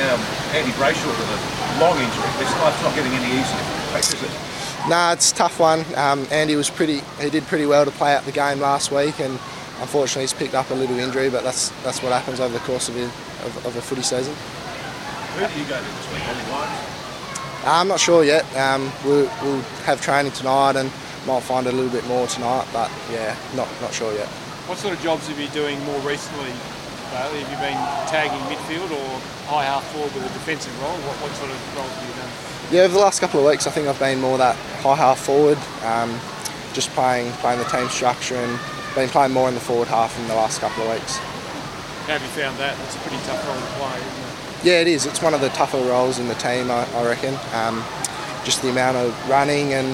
Andy Brayshaw with a long injury. This life's not getting any easier. Is it? Nah, it's a tough one. Andy he did pretty well to play out the game last week, and unfortunately he's picked up a little injury, but that's what happens over the course of a footy season. Who do you go to this week? Ollie Wines? I'm not sure yet. We'll have training tonight and might find a little bit more tonight, but yeah, not sure yet. What sort of jobs have you been doing more recently, Bailey? Have you been tagging midfield or high half forward with a defensive role? What sort of roles have you done? Yeah, over the last couple of weeks I think I've been more that high half forward, just playing the team structure and been playing more in the forward half in the last couple of weeks. How have you found that? It's a pretty tough role to play, isn't it? Yeah, it is. It's one of the tougher roles in the team, I reckon. Just the amount of running and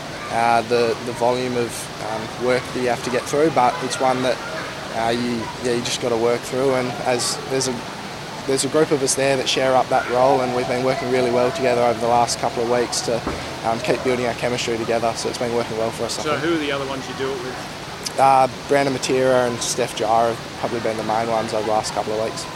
the volume of work that you have to get through, but it's one that you just got to work through. And as there's a group of us there that share up that role, and we've been working really well together over the last couple of weeks to keep building our chemistry together. So it's been working well for us. So who are the other ones you do it with? Brandon Matera and Steph Jara have probably been the main ones over the last couple of weeks.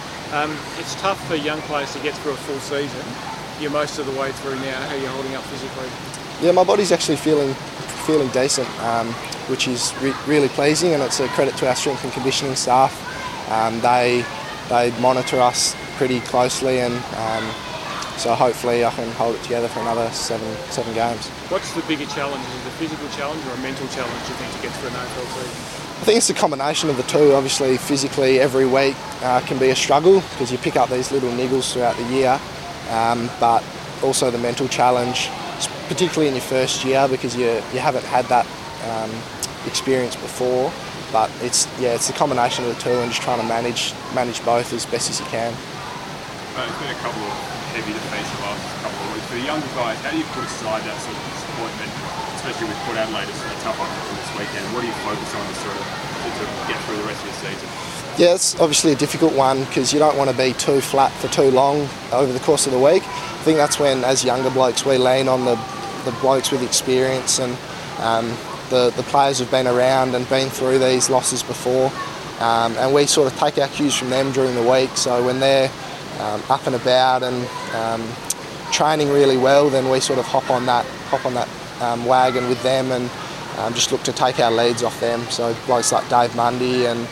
It's tough for young players to get through a full season. You're most of the way through now. How are you holding up physically? Yeah, my body's actually feeling decent, which is really pleasing, and it's a credit to our strength and conditioning staff. They monitor us pretty closely, and so hopefully I can hold it together for another seven games. What's the bigger challenge? Is it a physical challenge or a mental challenge, you think, to get through an AFL season? I think it's a combination of the two. Obviously, physically, every week can be a struggle because you pick up these little niggles throughout the year, but also the mental challenge, particularly in your first year, because you haven't had that experience before. But it's a combination of the two, and just trying to manage both as best as you can. It's been a couple of heavy defeats the last couple of weeks. For the younger guys, how do you put aside that sort of disappointment, especially with Port Adelaide, it's a tough one this weekend? What do you focus on to get through the rest of your season? Yeah, it's obviously a difficult one because you don't want to be too flat for too long over the course of the week. I think that's when, as younger blokes, we lean on the blokes with experience and the players who've been around and been through these losses before, and we sort of take our cues from them during the week. So when they're up and about and training really well, then we sort of hop on that wagon with them and just look to take our leads off them. So blokes like Dave Mundy and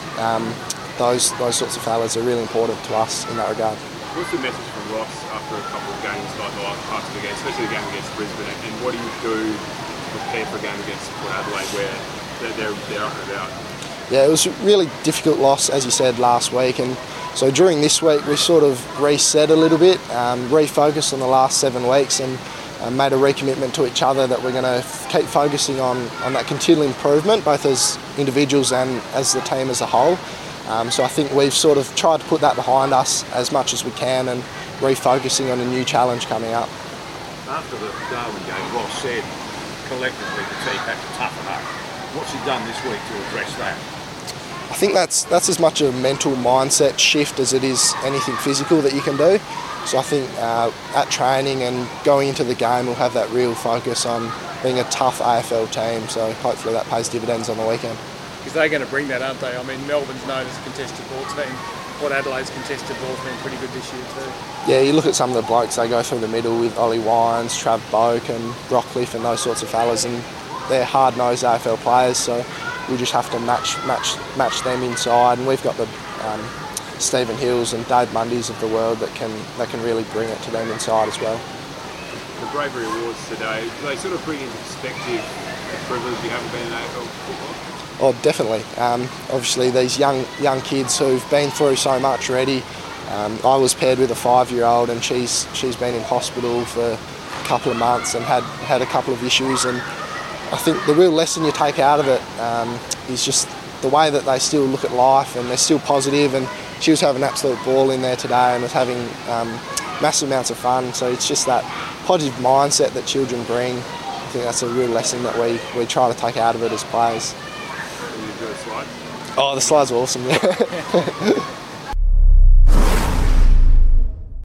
those sorts of fellas are really important to us in that regard. What's the message from Ross after a couple of games like the last parts of the game, especially the game against Brisbane, and what do you do to prepare for a game against Port Adelaide where they're up and about? Yeah, it was a really difficult loss, as you said, last week, and so during this week we sort of reset a little bit, refocused on the last 7 weeks, and made a recommitment to each other that we're going to keep focusing on that continual improvement, both as individuals and as the team as a whole. So I think we've sort of tried to put that behind us as much as we can and refocusing on a new challenge coming up. After the Darwin game, Ross said collectively the team had to toughen up. What's he done this week to address that? I think that's as much a mental mindset shift as it is anything physical that you can do. So I think at training and going into the game, we'll have that real focus on being a tough AFL team. So hopefully that pays dividends on the weekend. Because they're going to bring that, aren't they? I mean, Melbourne's known as a contested ball team. Port Adelaide's contested ball's been pretty good this year too. Yeah, you look at some of the blokes, they go through the middle with Ollie Wines, Trav Boak and Rockcliffe and those sorts of fellas, and they're hard-nosed AFL players, so we just have to match them inside, and we've got the Stephen Hills and Dave Mundys of the world that can really bring it to them inside as well. The Bravery Awards today, do they sort of bring into perspective the privilege you haven't been in AFL football? Oh, definitely. Obviously, these young kids who've been through so much already. I was paired with a 5-year-old, and she's been in hospital for a couple of months and had a couple of issues. And I think the real lesson you take out of it is just the way that they still look at life and they're still positive. And she was having an absolute ball in there today and was having massive amounts of fun. So it's just that positive mindset that children bring. I think that's a real lesson that we try to take out of it as players. Did you enjoy the slide? Oh, the slides were awesome, yeah.